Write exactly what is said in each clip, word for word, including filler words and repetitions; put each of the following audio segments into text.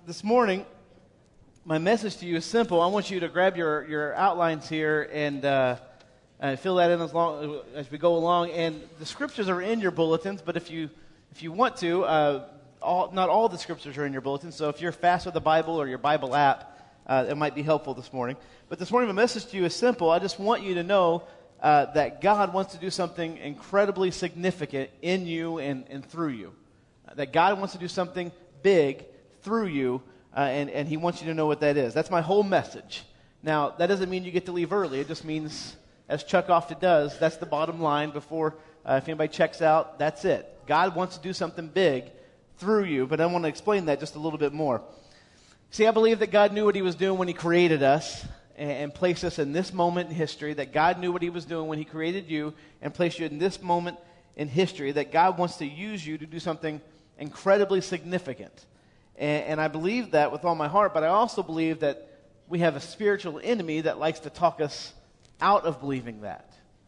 This morning, my message to you is simple. I want you to grab your, your outlines here and uh, uh, fill that in as long as we go along. And the scriptures are in your bulletins, but if you if you want to, uh, all, not all the scriptures are in your bulletins. So if you're fast with the Bible or your Bible app, uh, it might be helpful this morning. But this morning, my message to you is simple. I just want you to know uh, that God wants to do something incredibly significant in you and, and through you. Uh, that God wants to do something big through you, uh, and, and he wants you to know what that is. That's my whole message. Now, that doesn't mean you get to leave early. It just means, as Chuck often does, that's the bottom line before, uh, if anybody checks out, that's it. God wants to do something big through you, but I want to explain that just a little bit more. See, I believe that God knew what he was doing when he created us and, and placed us in this moment in history, that God knew what he was doing when he created you and placed you in this moment in history, that God wants to use you to do something incredibly significant. And, and I believe that with all my heart, but I also believe that we have a spiritual enemy that likes to talk us out of believing that.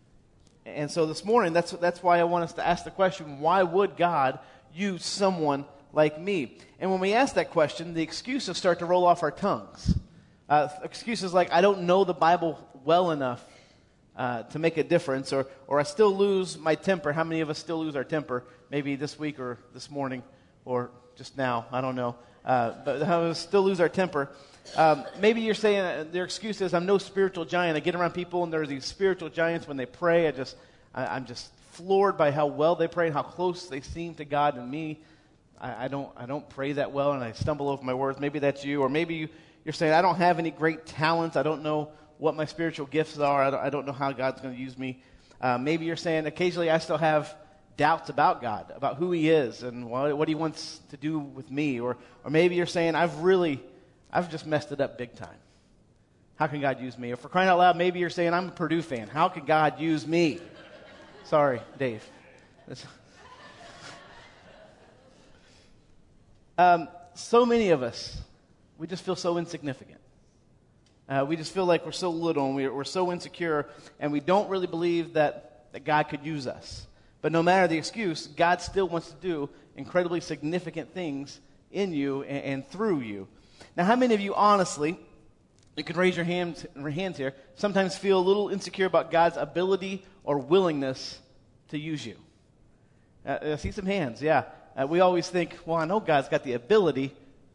And so this morning, that's that's why I want us to ask the question, why would God use someone like me? And when we ask that question, the excuses start to roll off our tongues. Uh, excuses like, I don't know the Bible well enough uh, to make a difference, or or I still lose my temper. How many of us still lose our temper? Maybe this week or this morning or just now, I don't know, uh, but I still lose our temper. Um, maybe you're saying uh, their excuse is, I'm no spiritual giant. I get around people and there's these spiritual giants when they pray. I just, I, I'm just floored by how well they pray and how close they seem to God. And me, I, I don't, I don't pray that well, and I stumble over my words. Maybe that's you, or maybe you, you're saying, I don't have any great talents. I don't know what my spiritual gifts are. I don't, I don't know how God's going to use me. Uh, maybe you're saying, occasionally I still have doubts about God, about who he is and what, what he wants to do with me. Or or maybe you're saying, I've really, I've just messed it up big time. How can God use me? Or for crying out loud, maybe you're saying, I'm a Purdue fan. How can God use me? Sorry, Dave. um, so many of us, we just feel so insignificant. Uh, we just feel like we're so little and we're, we're so insecure, and we don't really believe that, that God could use us. But no matter the excuse, God still wants to do incredibly significant things in you and, and through you. Now, how many of you, honestly, you can raise your hands, your hands here, sometimes feel a little insecure about God's ability or willingness to use you? Uh, I see some hands, yeah. Uh, we always think, well, I know God's got the ability,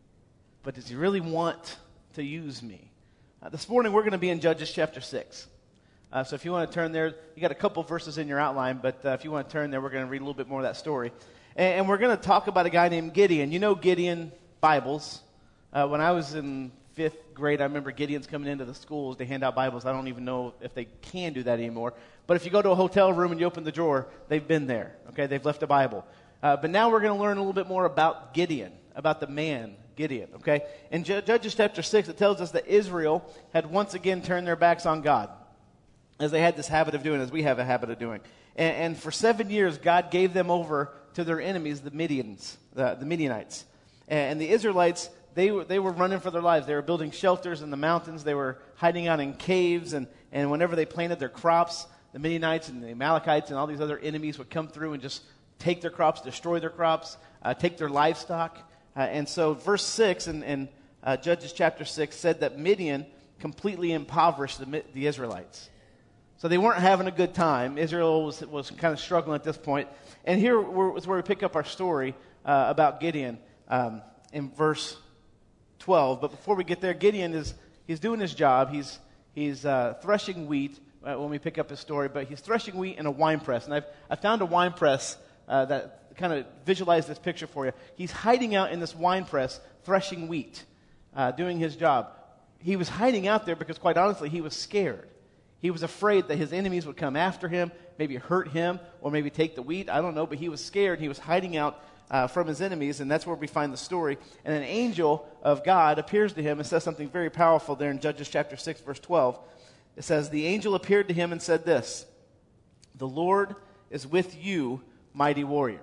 but does he really want to use me? Uh, this morning, we're going to be in Judges chapter six. Uh, so if you want to turn there, you got a couple verses in your outline, but uh, if you want to turn there, we're going to read a little bit more of that story. And, and we're going to talk about a guy named Gideon. You know Gideon Bibles. Uh, when I was in fifth grade, I remember Gideons coming into the schools to hand out Bibles. I don't even know if they can do that anymore. But if you go to a hotel room and you open the drawer, they've been there. Okay, they've left a Bible. Uh, but now we're going to learn a little bit more about Gideon, about the man Gideon. Okay, in J- Judges chapter six, it tells us that Israel had once again turned their backs on God, as they had this habit of doing, as we have a habit of doing. And, and for seven years, God gave them over to their enemies, the Midians, the, the Midianites. And, and the Israelites, they were, they were running for their lives. They were building shelters in the mountains. They were hiding out in caves. And, and whenever they planted their crops, the Midianites and the Amalekites and all these other enemies would come through and just take their crops, destroy their crops, uh, take their livestock. Uh, and so verse six in, in uh, Judges chapter six said that Midian completely impoverished the, the Israelites. So they weren't having a good time. Israel was, was kind of struggling at this point. And here is where we pick up our story uh, about Gideon um, in verse twelve. But before we get there, Gideon is he's doing his job. He's he's uh, threshing wheat uh, when we pick up his story. But he's threshing wheat in a wine press. And I've I found a wine press uh, that kind of visualize this picture for you. He's hiding out in this wine press, threshing wheat, uh, doing his job. He was hiding out there because, quite honestly, he was scared. He was afraid that his enemies would come after him, maybe hurt him, or maybe take the wheat. I don't know, but he was scared. He was hiding out uh, from his enemies, and that's where we find the story. And an angel of God appears to him and says something very powerful there in Judges chapter six, verse twelve. It says, the angel appeared to him and said this, the Lord is with you, mighty warrior.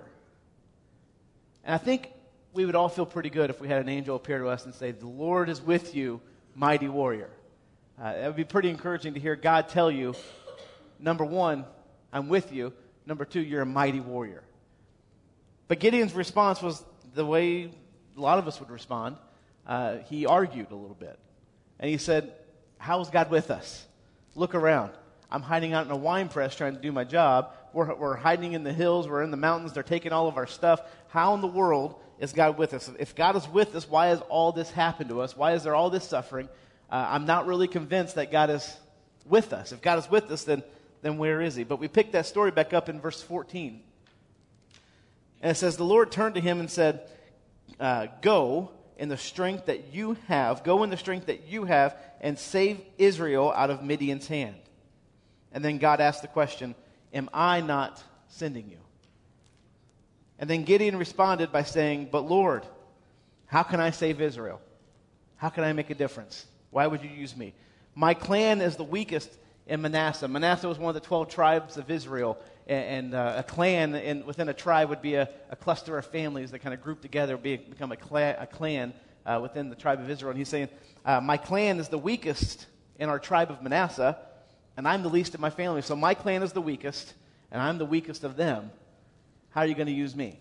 And I think we would all feel pretty good if we had an angel appear to us and say, the Lord is with you, mighty warrior. Uh, it would be pretty encouraging to hear God tell you, number one, I'm with you. Number two, you're a mighty warrior. But Gideon's response was the way a lot of us would respond. uh, he argued a little bit. And he said, how is God with us? Look around. I'm hiding out in a wine press trying to do my job. We're, we're hiding in the hills. We're in the mountains. They're taking all of our stuff. How in the world is God with us? If God is with us, why has all this happened to us? Why is there all this suffering? Uh, I'm not really convinced that God is with us. If God is with us, then, then where is he? But we pick that story back up in verse fourteen. And it says, the Lord turned to him and said, uh, go in the strength that you have, go in the strength that you have, and save Israel out of Midian's hand. And then God asked the question, am I not sending you? And then Gideon responded by saying, but Lord, how can I save Israel? How can I make a difference? Why would you use me? My clan is the weakest in Manasseh. Manasseh was one of the twelve tribes of Israel. And, and uh, a clan in, within a tribe would be a, a cluster of families that kind of group together, be, become a, clan, a clan uh, within the tribe of Israel. And he's saying, uh, my clan is the weakest in our tribe of Manasseh, and I'm the least of my family. So my clan is the weakest, and I'm the weakest of them. How are you going to use me?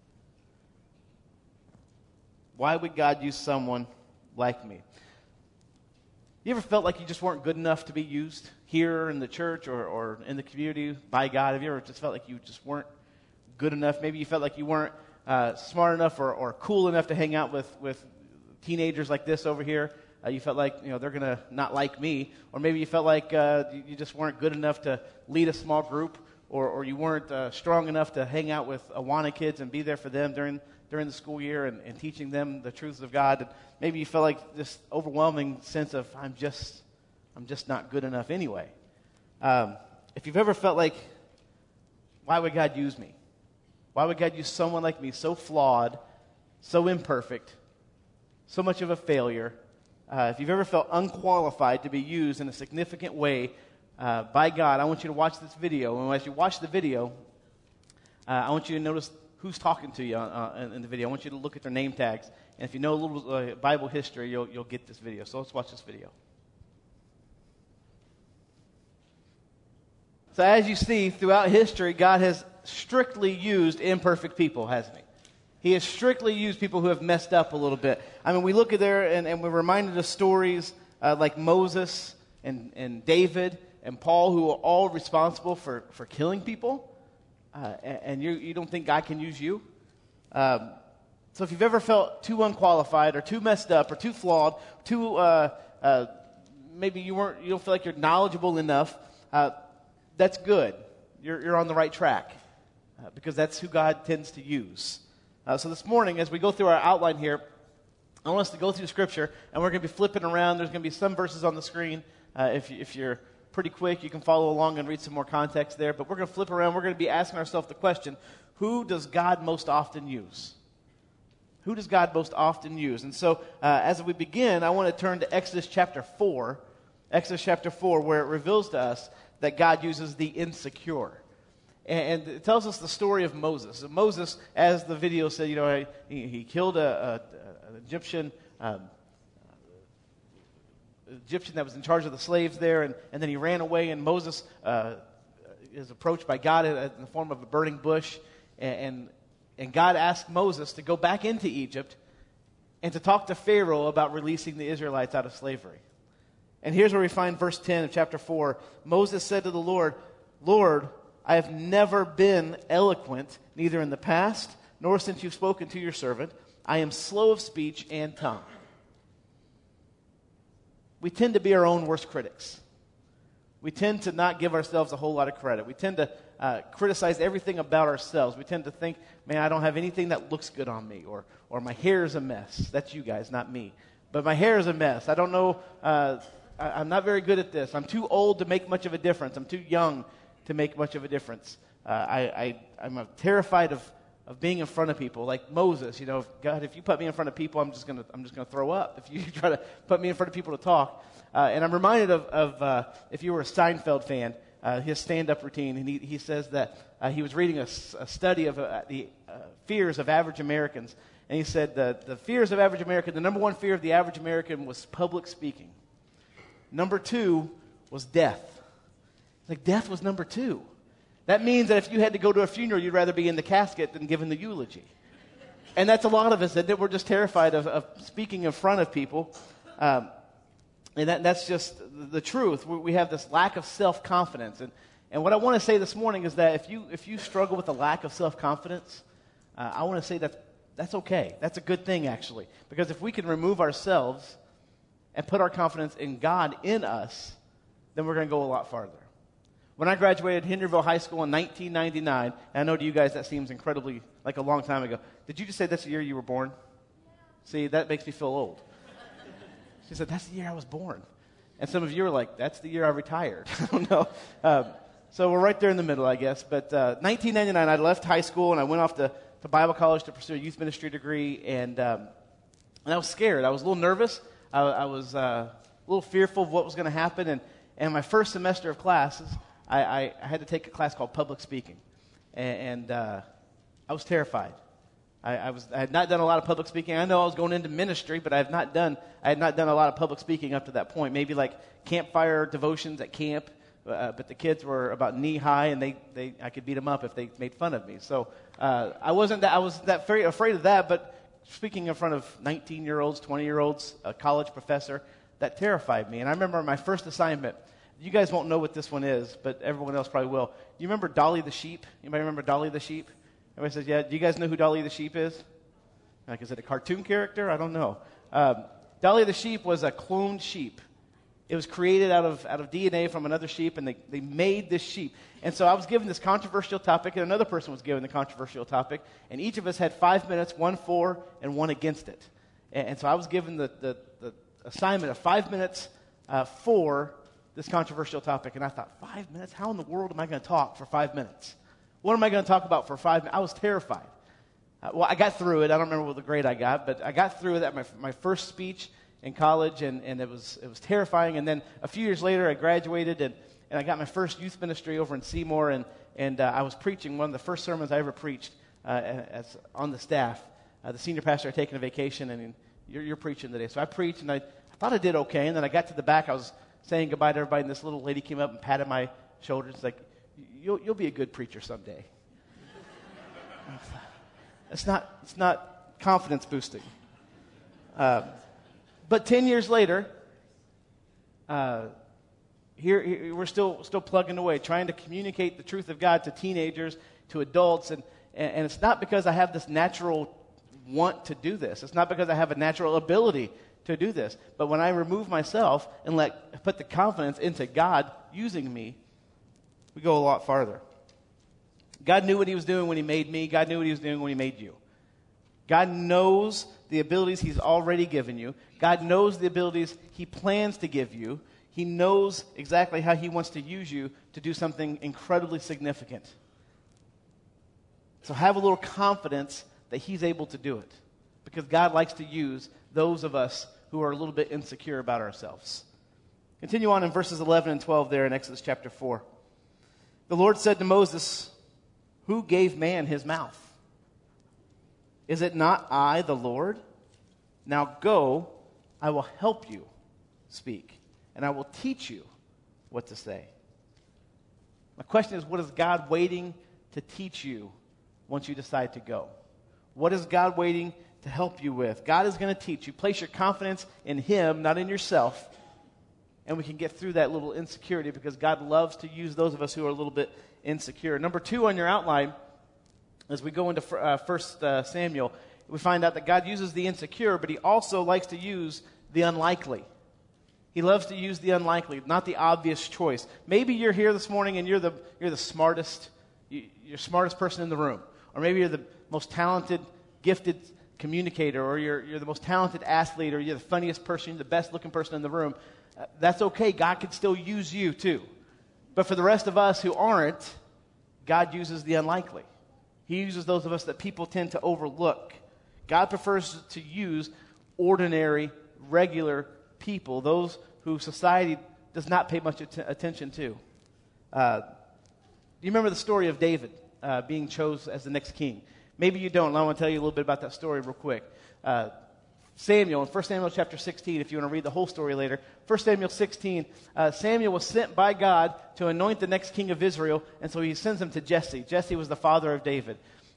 Why would God use someone like me? You ever felt like you just weren't good enough to be used here in the church or, or in the community by God? Have you ever just felt like you just weren't good enough? Maybe you felt like you weren't uh, smart enough or, or cool enough to hang out with, with teenagers like this over here. Uh, you felt like, you know, they're going to not like me. Or maybe you felt like uh, you, you just weren't good enough to lead a small group, or, or you weren't uh, strong enough to hang out with Awana kids and be there for them during during the school year and, and teaching them the truths of God. And maybe you felt like this overwhelming sense of, I'm just, I'm just not good enough anyway. Um, if you've ever felt like, why would God use me? Why would God use someone like me, so flawed, so imperfect, so much of a failure? Uh, if you've ever felt unqualified to be used in a significant way uh, by God, I want you to watch this video. And as you watch the video, uh, I want you to notice who's talking to you uh, in, in the video. I want you to look at their name tags. And if you know a little uh, Bible history, you'll, you'll get this video. So let's watch this video. So as you see, throughout history, God has strictly used imperfect people, hasn't he? He has strictly used people who have messed up a little bit. I mean, we look at there and, and we're reminded of stories uh, like Moses and, and David and Paul, who are all responsible for, for killing people. Uh, and and you, you don't think God can use you? Um, so if you've ever felt too unqualified or too messed up or too flawed, too uh, uh, maybe you weren't, you don't feel like you're knowledgeable enough, uh, that's good. You're, you're on the right track uh, because that's who God tends to use. Uh, so this morning, as we go through our outline here, I want us to go through Scripture, and we're going to be flipping around. There's going to be some verses on the screen. Uh, if, you, if you're pretty quick, you can follow along and read some more context there. But we're going to flip around. We're going to be asking ourselves the question, who does God most often use? Who does God most often use? And so uh, as we begin, I want to turn to Exodus chapter four. Exodus chapter four, where it reveals to us that God uses the insecure. And it tells us the story of Moses. Moses, as the video said, you know, he, he killed a, a, an Egyptian um, Egyptian that was in charge of the slaves there, and, and then he ran away, and Moses uh, is approached by God in the form of a burning bush, and, and, and God asked Moses to go back into Egypt and to talk to Pharaoh about releasing the Israelites out of slavery. And here's where we find verse ten of chapter four. Moses said to the Lord, Lord, I have never been eloquent, neither in the past, nor since you've spoken to your servant. I am slow of speech and tongue. We tend to be our own worst critics. We tend to not give ourselves a whole lot of credit. We tend to uh, criticize everything about ourselves. We tend to think, man, I don't have anything that looks good on me, or or my hair is a mess. That's you guys, not me. But my hair is a mess. I don't know, uh, I, I'm not very good at this. I'm too old to make much of a difference. I'm too young to make much of a difference. Uh, I, I, I'm terrified of, of being in front of people, like Moses. You know, God, if you put me in front of people, I'm just gonna I'm just gonna throw up. If you try to put me in front of people to talk, uh, and I'm reminded of, of uh, if you were a Seinfeld fan, uh, his stand-up routine, and he he says that uh, he was reading a, a study of uh, the uh, fears of average Americans, and he said that the fears of average American, the number one fear of the average American was public speaking. Number two was death. Like, death was number two. That means that if you had to go to a funeral, you'd rather be in the casket than giving the eulogy. And that's a lot of us, that we're just terrified of, of speaking in front of people. Um, and that, that's just the truth. We, we have this lack of self-confidence. And, and what I want to say this morning is that if you if you struggle with a lack of self-confidence, uh, I want to say that that's okay. That's a good thing, actually. Because if we can remove ourselves and put our confidence in God in us, then we're going to go a lot farther. When I graduated Henryville High School in nineteen ninety-nine, and I know to you guys that seems incredibly like a long time ago. Did you just say that's the year you were born? See, that makes me feel old. She said, that's the year I was born. And some of you are like, that's the year I retired. I don't know. Um, so we're right there in the middle, I guess. But uh, nineteen ninety-nine, I left high school, and I went off to, to Bible college to pursue a youth ministry degree. And, um, and I was scared. I was a little nervous. I, I was uh, a little fearful of what was going to happen. And, and my first semester of classes, I, I, I had to take a class called public speaking. And, and uh, I was terrified. I, I was I had not done a lot of public speaking. I know I was going into ministry, but I have not done I had not done a lot of public speaking up to that point. Maybe like campfire devotions at camp, uh, but the kids were about knee high, and they, they I could beat them up if they made fun of me. So uh, I wasn't that I was that very afraid of that. But speaking in front of nineteen year olds, twenty year olds, a college professor, that terrified me. And I remember my first assignment. You guys won't know what this one is, but everyone else probably will. Do you remember Dolly the sheep? Anybody remember Dolly the sheep? Everybody says, yeah. Do you guys know who Dolly the sheep is? Like, is it a cartoon character? I don't know. Um, Dolly the sheep was a cloned sheep. It was created out of out of D N A from another sheep, and they, they made this sheep. And so I was given this controversial topic, and another person was given the controversial topic, and each of us had five minutes, one for and one against it. And, and so I was given the, the, the assignment of five minutes uh, for this controversial topic, and I thought, five minutes? How in the world am I going to talk for five minutes? What am I going to talk about for five minutes? I was terrified. Uh, well, I got through it. I don't remember what the grade I got, but I got through that my my first speech in college, and, and it was it was terrifying. And then a few years later, I graduated, and, and I got my first youth ministry over in Seymour, and and uh, I was preaching one of the first sermons I ever preached uh, as on the staff. Uh, the senior pastor had taken a vacation, and you're, you're preaching today. So I preached, and I, I thought I did okay. And then I got to the back. I was saying goodbye to everybody, and this little lady came up and patted my shoulder. It's like, you'll you'll be a good preacher someday. It's not it's not confidence boosting. Uh, but ten years later, uh, here, here we're still still plugging away, trying to communicate the truth of God to teenagers, to adults, and and, and it's not because I have this natural want to do this. It's not because I have a natural ability to do this. But when I remove myself and let put the confidence into God using me, we go a lot farther. God knew what he was doing when he made me. God knew what he was doing when he made you. God knows the abilities he's already given you. God knows the abilities he plans to give you. He knows exactly how he wants to use you to do something incredibly significant. So have a little confidence that he's able to do it, because God likes to use those of us who are a little bit insecure about ourselves. Continue on in verses eleven and twelve there in Exodus chapter four. The Lord said to Moses, "Who gave man his mouth? Is it not I, the Lord? Now go, I will help you speak, and I will teach you what to say." My question is, what is God waiting to teach you once you decide to go? What is God waiting to help you with? God is going to teach you. Place your confidence in him, not in yourself. And we can get through that little insecurity, because God loves to use those of us who are a little bit insecure. Number two on your outline, as we go into uh, First uh, Samuel, we find out that God uses the insecure, but he also likes to use the unlikely. He loves to use the unlikely, not the obvious choice. Maybe you're here this morning and you're the you're the smartest, you, you're the smartest person in the room, or maybe you're the most talented, gifted communicator, or you're you're the most talented athlete, or you're the funniest person, the best looking person in the room. Uh, that's okay. God can still use you too. But for the rest of us who aren't, God uses the unlikely. He uses those of us that people tend to overlook. God prefers to use ordinary, regular people, those who society does not pay much att- attention to. Uh, do you remember the story of David uh, being chosen as the next king? Maybe you don't. I want to tell you a little bit about that story real quick. Uh, Samuel, in First Samuel chapter sixteen, if you want to read the whole story later, First Samuel sixteen, uh, Samuel was sent by God to anoint the next king of Israel, and so he sends him to Jesse. Jesse was the father of David.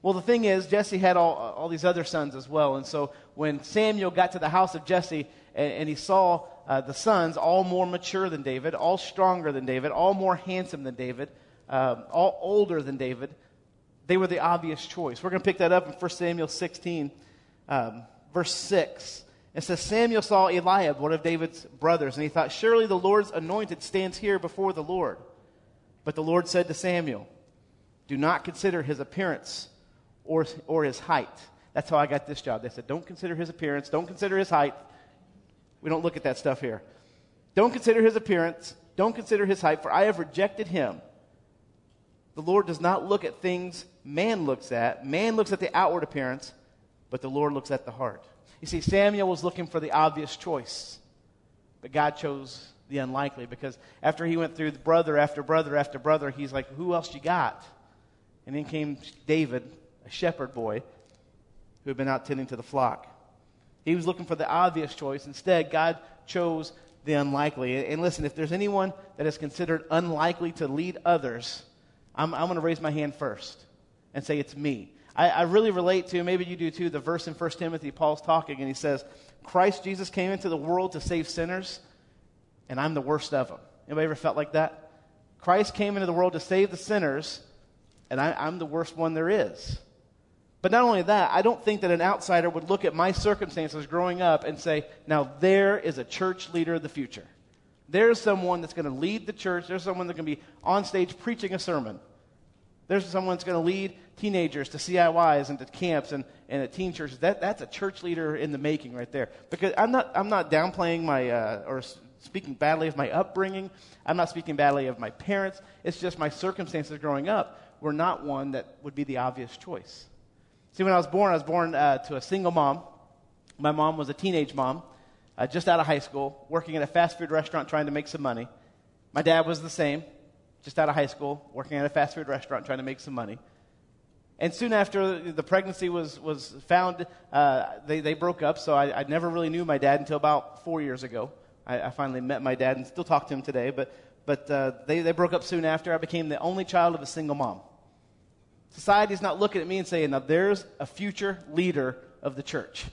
Well, the thing is, Jesse had all, all these other sons as well. And so when Samuel got to the house of Jesse and, and he saw uh, the sons all more mature than David, all stronger than David, all more handsome than David, um, all older than David, they were the obvious choice. We're going to pick that up in First Samuel sixteen, um, verse six. It says, Samuel saw Eliab, one of David's brothers, and he thought, surely the Lord's anointed stands here before the Lord. But the Lord said to Samuel, do not consider his appearance or, or his height. That's how I got this job. They said, don't consider his appearance. Don't consider his height. We don't look at that stuff here. Don't consider his appearance. Don't consider his height, for I have rejected him. The Lord does not look at things man looks at. Man looks at the outward appearance, but the Lord looks at the heart. You see, Samuel was looking for the obvious choice, but God chose the unlikely, because after he went through brother after brother after brother, he's like, who else you got? And then came David, a shepherd boy who had been out tending to the flock. He was looking for the obvious choice. Instead, God chose the unlikely. And listen, if there's anyone that is considered unlikely to lead others, I'm, I'm going to raise my hand first and say it's me. I, I really relate to, maybe you do too, the verse in First Timothy, Paul's talking, and he says, Christ Jesus came into the world to save sinners, and I'm the worst of them. Anybody ever felt like that? Christ came into the world to save the sinners, and I, I'm the worst one there is. But not only that, I don't think that an outsider would look at my circumstances growing up and say, now there is a church leader of the future. There's someone that's going to lead the church. There's someone that's going to be on stage preaching a sermon. There's someone that's going to lead teenagers to C I Ys and to camps and, and at teen churches. That, that's a church leader in the making right there. Because I'm not, I'm not downplaying my, uh, or speaking badly of my upbringing. I'm not speaking badly of my parents. It's just my circumstances growing up were not one that would be the obvious choice. See, when I was born, I was born uh, to a single mom. My mom was a teenage mom, uh, just out of high school, working at a fast food restaurant trying to make some money. My dad was the same, just out of high school, working at a fast food restaurant trying to make some money. And soon after the pregnancy was, was found, uh, they, they broke up, so I, I never really knew my dad until about four years ago. I, I finally met my dad and still talk to him today, but, but uh, they, they broke up soon after. I became the only child of a single mom. Society's not looking at me and saying, now there's a future leader of the church.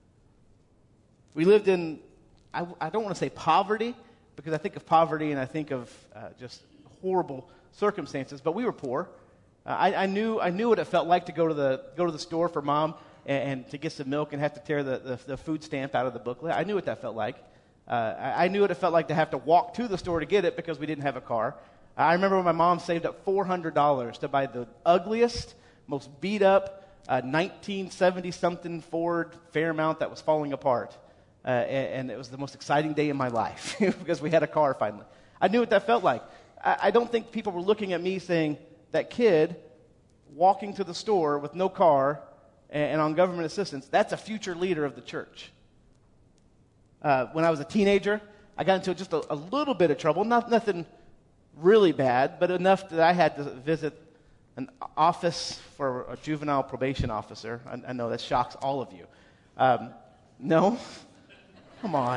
We lived in, I, I don't want to say poverty, because I think of poverty and I think of uh, just horrible circumstances, but we were poor. Uh, I, I knew I knew what it felt like to go to the go to the store for mom and, and to get some milk and have to tear the, the, the food stamp out of the booklet. I knew what that felt like. Uh, I, I knew what it felt like to have to walk to the store to get it because we didn't have a car. I remember when my mom saved up four hundred dollars to buy the ugliest, most beat up uh, nineteen seventy something Ford Fairmount that was falling apart. Uh, and, and it was the most exciting day in my life because we had a car finally. I knew what that felt like. I, I don't think people were looking at me saying, that kid walking to the store with no car and, and on government assistance, that's a future leader of the church. Uh, when I was a teenager, I got into just a, a little bit of trouble, not nothing really bad, but enough that I had to visit an office for a juvenile probation officer. I, I know that shocks all of you. Um, no? Come on.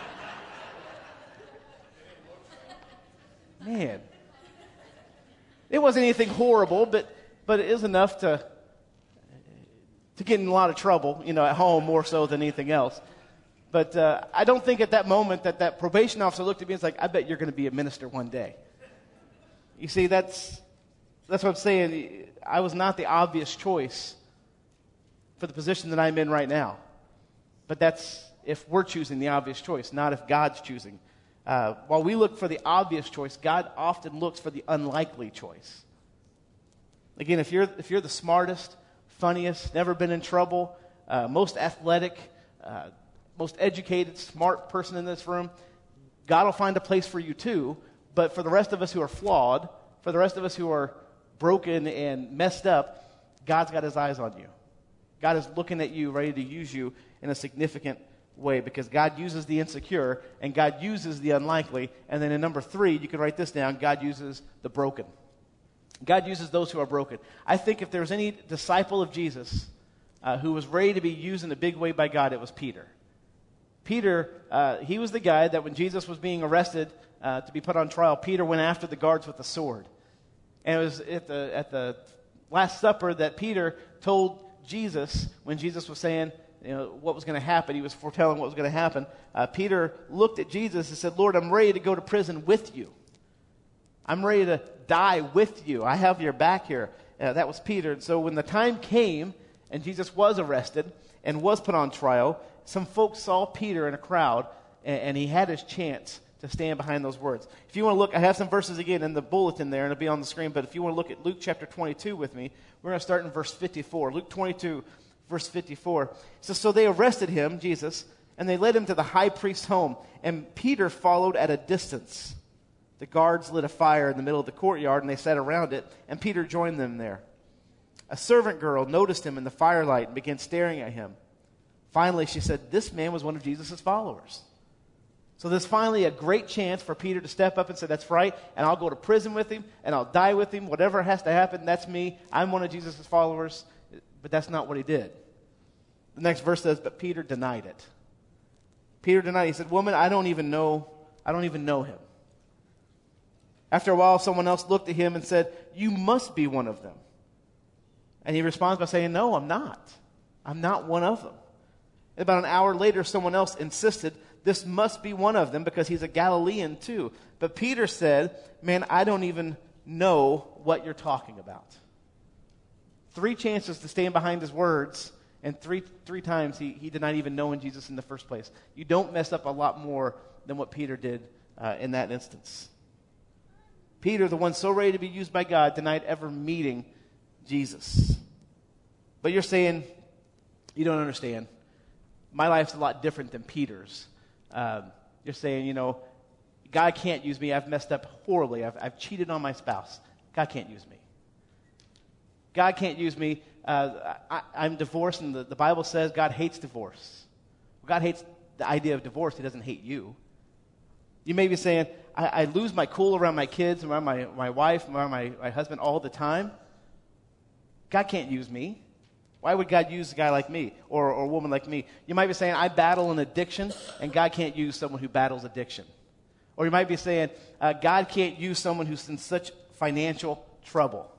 Man. It wasn't anything horrible, but but it is enough to to get in a lot of trouble, you know, at home more so than anything else. But uh, I don't think at that moment that that probation officer looked at me and was like, I bet you're going to be a minister one day. You see, that's that's what I'm saying. I was not the obvious choice for the position that I'm in right now. But that's if we're choosing the obvious choice, not if God's choosing. Uh, while we look for the obvious choice, God often looks for the unlikely choice. Again, if you're if you're the smartest, funniest, never been in trouble, uh, most athletic, uh, most educated, smart person in this room, God will find a place for you too. But for the rest of us who are flawed, for the rest of us who are broken and messed up, God's got his eyes on you. God is looking at you, ready to use you in a significant way, because God uses the insecure and God uses the unlikely. And then in number three, you can write this down, God uses the broken. God uses those who are broken. I think if there was any disciple of Jesus uh, who was ready to be used in a big way by God, it was Peter. Peter, uh, he was the guy that when Jesus was being arrested uh, to be put on trial, Peter went after the guards with a sword. And it was at the at the Last Supper that Peter told Jesus, when Jesus was saying, you know, what was going to happen, he was foretelling what was going to happen, uh, Peter looked at Jesus and said, Lord, I'm ready to go to prison with you. I'm ready to die with you. I have your back here. Uh, that was Peter. And so when the time came and Jesus was arrested and was put on trial, some folks saw Peter in a crowd, and, and he had his chance to stand behind those words. If you want to look, I have some verses again in the bulletin there, and it'll be on the screen, but if you want to look at Luke chapter twenty-two with me, we're going to start in verse fifty-four. Luke twenty-two, verse fifty-four. It says, so they arrested him, Jesus, and they led him to the high priest's home, and Peter followed at a distance. The guards lit a fire in the middle of the courtyard, and they sat around it, and Peter joined them there. A servant girl noticed him in the firelight and began staring at him. Finally, she said, this man was one of Jesus' followers. So there's finally a great chance for Peter to step up and say, that's right, and I'll go to prison with him, and I'll die with him. Whatever has to happen, that's me. I'm one of Jesus' followers. But that's not what he did. The next verse says, but Peter denied it. Peter denied it. He said, woman, I don't even know, I don't even know him. After a while, someone else looked at him and said, you must be one of them. And he responds by saying, no, I'm not. I'm not one of them. And about an hour later, someone else insisted, this must be one of them because he's a Galilean too. But Peter said, man, I don't even know what you're talking about. Three chances to stand behind his words, and three three times he, he denied even knowing Jesus in the first place. You don't mess up a lot more than what Peter did uh, in that instance. Peter, the one so ready to be used by God, denied ever meeting Jesus. But you're saying, you don't understand. My life's a lot different than Peter's. Um, you're saying, you know, God can't use me. I've messed up horribly. I've, I've cheated on my spouse. God can't use me. God can't use me. Uh, I, I'm divorced, and the, the Bible says God hates divorce. God hates the idea of divorce. He doesn't hate you. You may be saying, I, I lose my cool around my kids, around my, my wife, around my, my husband all the time. God can't use me. Why would God use a guy like me or, or a woman like me? You might be saying, I battle an addiction, and God can't use someone who battles addiction. Or you might be saying, uh, God can't use someone who's in such financial trouble.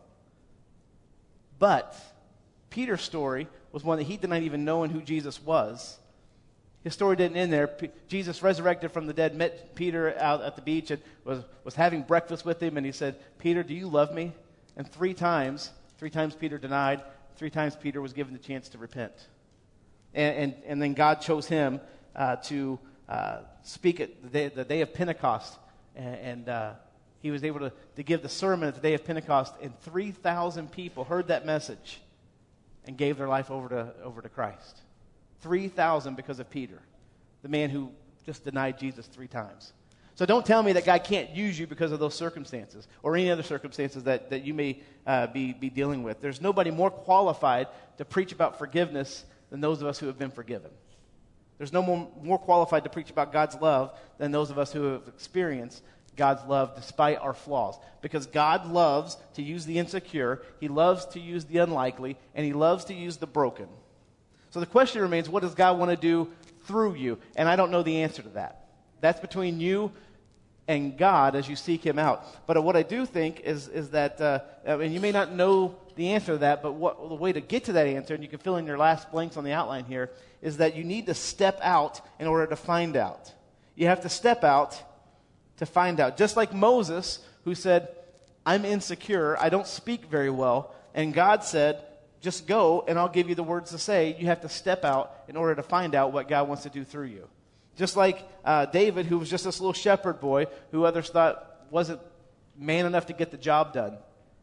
But Peter's story was one that he didn't even know who Jesus was. His story didn't end there. P- Jesus resurrected from the dead, met Peter out at the beach, and was, was having breakfast with him, and he said, Peter, do you love me? And three times, three times Peter denied. Three times Peter was given the chance to repent. And, and, and then God chose him uh, to uh, speak at the day, the day of Pentecost. And, and uh, he was able to, to give the sermon at the day of Pentecost. And three thousand people heard that message and gave their life over to, over to Christ. three thousand because of Peter, the man who just denied Jesus three times. So don't tell me that God can't use you because of those circumstances or any other circumstances that, that you may uh, be, be dealing with. There's nobody more qualified to preach about forgiveness than those of us who have been forgiven. There's no more, more qualified to preach about God's love than those of us who have experienced God's love despite our flaws. Because God loves to use the insecure, He loves to use the unlikely, and He loves to use the broken. So the question remains, what does God want to do through you? And I don't know the answer to that. That's between you and God as you seek Him out. But what I do think is is that, uh, I mean, you may not know the answer to that, but what, the way to get to that answer, and you can fill in your last blanks on the outline here, is that you need to step out in order to find out. You have to step out to find out. Just like Moses, who said, I'm insecure, I don't speak very well, and God said, just go and I'll give you the words to say. You have to step out in order to find out what God wants to do through you. Just like uh, David, who was just this little shepherd boy who others thought wasn't man enough to get the job done.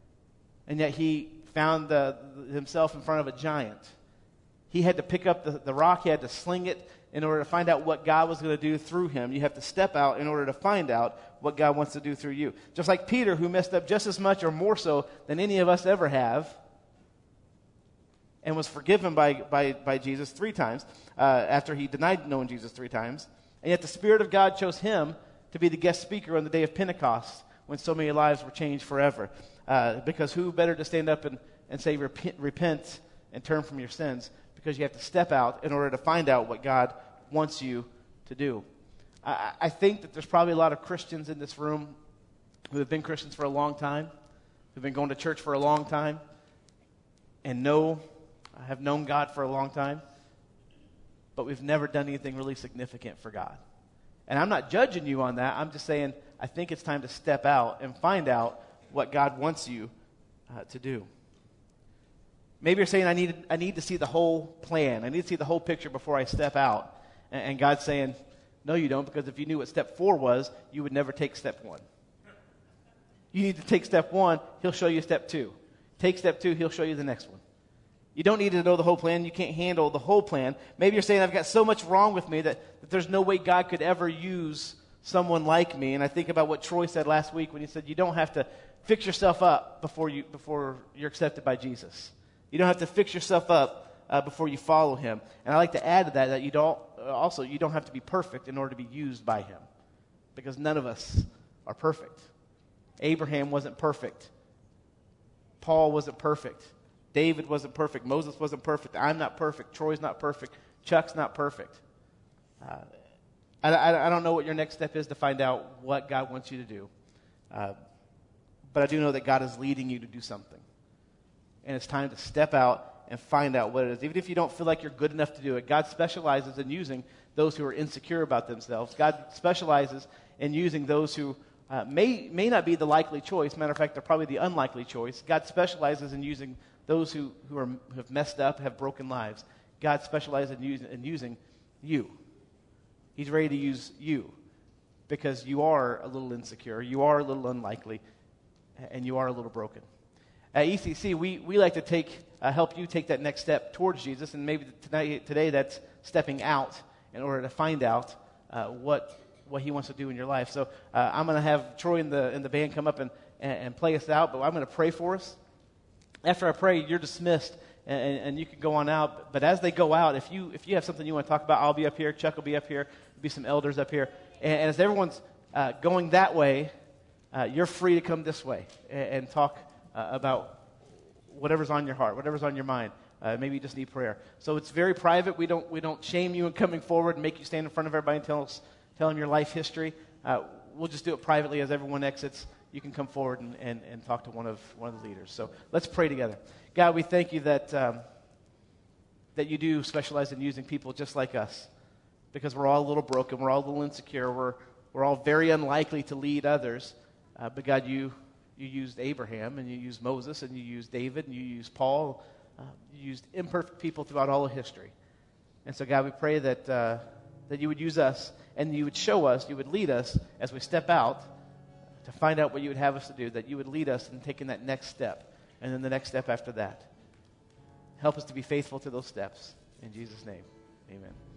And yet he found the, himself in front of a giant. He had to pick up the, the rock. He had to sling it in order to find out what God was going to do through him. You have to step out in order to find out what God wants to do through you. Just like Peter, who messed up just as much or more so than any of us ever have, and was forgiven by, by, by Jesus three times uh, after he denied knowing Jesus three times. And yet the Spirit of God chose him to be the guest speaker on the day of Pentecost when so many lives were changed forever. Uh, because who better to stand up and, and say, repent, repent and turn from your sins? Because you have to step out in order to find out what God wants you to do. I, I think that there's probably a lot of Christians in this room who have been Christians for a long time, who've been going to church for a long time, and know have known God for a long time, but we've never done anything really significant for God. And I'm not judging you on that. I'm just saying I think it's time to step out and find out what God wants you uh, to do. Maybe you're saying I need, I need to see the whole plan. I need to see the whole picture before I step out. And, and God's saying, no, you don't, because if you knew what step four was, you would never take step one. You need to take step one, he'll show you step two. Take step two, he'll show you the next one. You don't need to know the whole plan. You can't handle the whole plan. Maybe you're saying, I've got so much wrong with me that, that there's no way God could ever use someone like me. And I think about what Troy said last week when he said, you don't have to fix yourself up before, you, before you're accepted by Jesus. You don't have to fix yourself up uh, before you follow him. And I like to add to that that you don't, uh, also, you don't have to be perfect in order to be used by him. Because none of us are perfect. Abraham wasn't perfect. Paul wasn't perfect. David wasn't perfect. Moses wasn't perfect. I'm not perfect. Troy's not perfect. Chuck's not perfect. Uh, I, I, I don't know what your next step is to find out what God wants you to do. Uh, but I do know that God is leading you to do something. And it's time to step out and find out what it is. Even if you don't feel like you're good enough to do it, God specializes in using those who are insecure about themselves. God specializes in using those who uh, may, may not be the likely choice. Matter of fact, they're probably the unlikely choice. God specializes in using those who, who, are, who have messed up, have broken lives. God specializes in using, in using you. He's ready to use you because you are a little insecure, you are a little unlikely, and you are a little broken. At E C C, we, we like to take uh, help you take that next step towards Jesus, and maybe tonight, today that's stepping out in order to find out uh, what what he wants to do in your life. So uh, I'm going to have Troy and the, and the band come up and, and, and play us out, but I'm going to pray for us. After I pray, you're dismissed, and, and you can go on out. But as they go out, if you if you have something you want to talk about, I'll be up here. Chuck will be up here. There'll be some elders up here. And, and as everyone's uh, going that way, uh, you're free to come this way and, and talk uh, about whatever's on your heart, whatever's on your mind. Uh, maybe you just need prayer. So it's very private. We don't we don't shame you in coming forward and make you stand in front of everybody and tell us, tell them your life history. Uh, we'll just do it privately as everyone exits. You can come forward and, and, and talk to one of one of the leaders. So let's pray together. God, we thank you that um, that you do specialize in using people just like us, because we're all a little broken, we're all a little insecure, we're we're all very unlikely to lead others. Uh, but God, you you used Abraham, and you used Moses, and you used David, and you used Paul. Uh, you used imperfect people throughout all of history. And so, God, we pray that uh, that you would use us, and you would show us, you would lead us as we step out to find out what you would have us to do, that you would lead us in taking that next step, and then the next step after that. Help us to be faithful to those steps. In Jesus' name, amen.